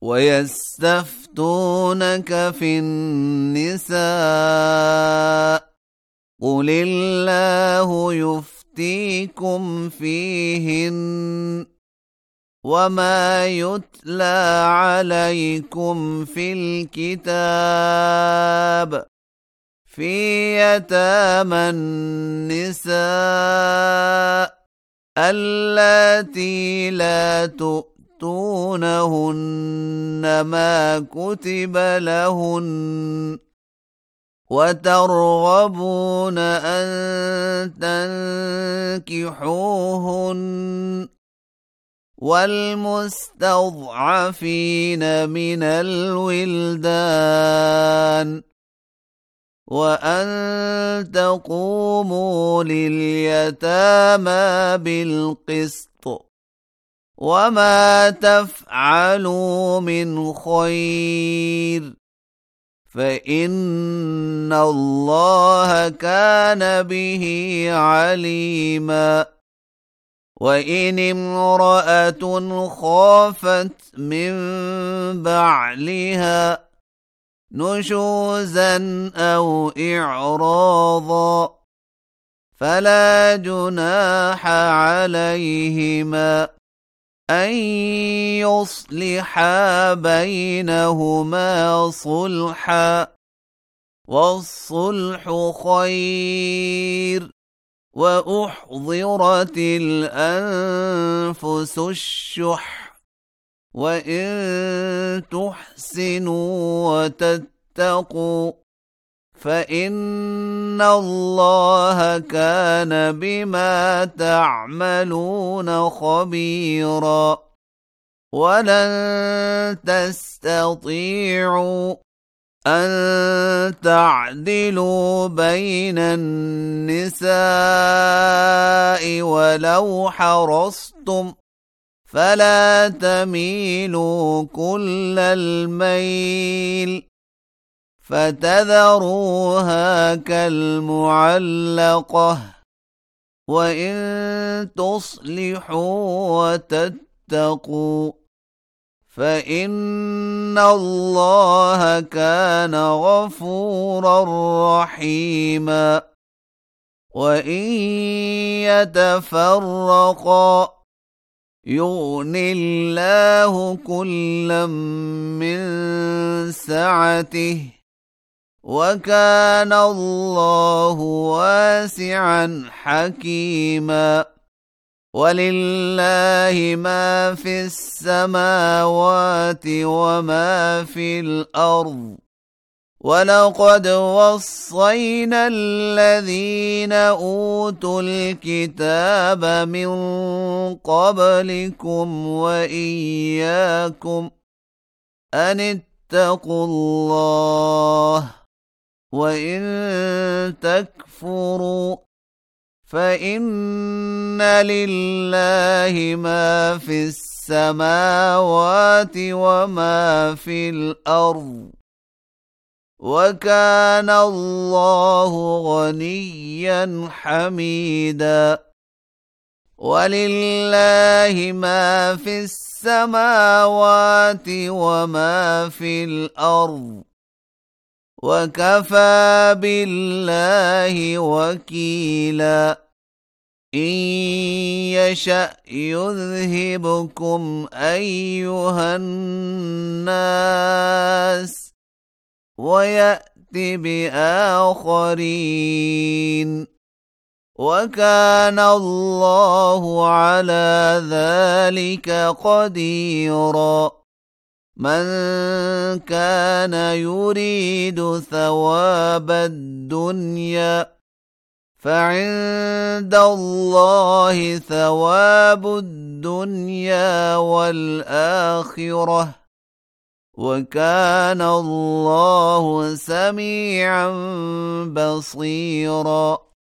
ويستفتونك في النساء قل الله يفتيكم فيهن وما يتلى عليكم في الكتاب في يتامى النساء اللاتي لا تؤتونهن ما كتب لهن وترغبون أن تنكحوهن والمستضعفين من الولدان وأن تقوموا لليتامى بالقسط وما تفعلوا من خير فإن الله كان به عليما وإن امرأة خافت من بعلها نشوزا أو إعراضا فلا جناح عليهما أن يصلحا بينهما صلحا والصلح خير وأحضرت الأنفس الشح وإن تحسنوا وتتقوا فإن الله كان بما تعملون خبيرا ولن تستطيعوا أن تعدلوا بين النساء ولو حرصتم فلا تميلوا كل الميل فتذروها كالمعلقة وإن تصلحوا وتتقوا فإن الله كان غفورا رحيما وإن يتفرقا يغن الله كلا من سعته وكان الله واسعا حكيما ولله ما في السماوات وما في الأرض ولقد وصينا الذين أوتوا الكتاب من قبلكم وإياكم أن اتقوا الله وإن تكفروا فإن لله ما في السماوات وما في الأرض وكان الله غنيا حميدا ولله ما في السماوات وما في الأرض وكفى بالله وكيلا إن يشأ يذهبكم أيها الناس ويأتي بآخرين وكان الله على ذلك قديرا من كان يريد ثواب الدنيا فعند الله ثواب الدنيا والآخرة وكان الله سميعا بصيرا